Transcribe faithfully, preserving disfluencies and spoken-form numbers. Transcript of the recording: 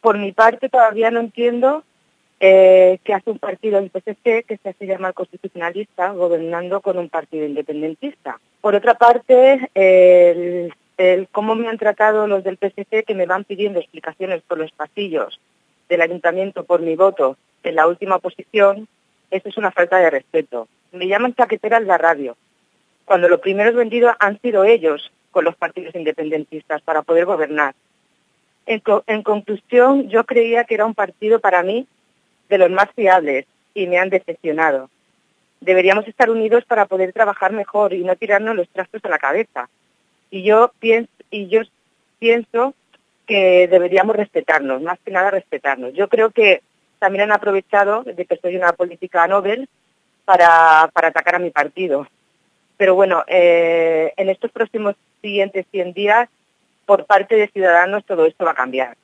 por mi parte todavía no entiendo eh, qué hace un partido del P S C que se hace llamar constitucionalista gobernando con un partido independentista. Por otra parte, el, el cómo me han tratado los del P S C, que me van pidiendo explicaciones por los pasillos del ayuntamiento por mi voto en la última oposición, eso es una falta de respeto. Me llaman chaquetera en la radio, cuando los primeros vendidos han sido ellos con los partidos independentistas para poder gobernar. En, co en conclusión, yo creía que era un partido para mí de los más fiables y me han decepcionado. Deberíamos estar unidos para poder trabajar mejor y no tirarnos los trastos a la cabeza. Y yo pienso, y yo pienso que deberíamos respetarnos, más que nada respetarnos. Yo creo que también han aprovechado de que soy una política Nobel para, para atacar a mi partido. Pero bueno, eh, en estos próximos siguientes cien días, por parte de Ciudadanos, todo esto va a cambiar.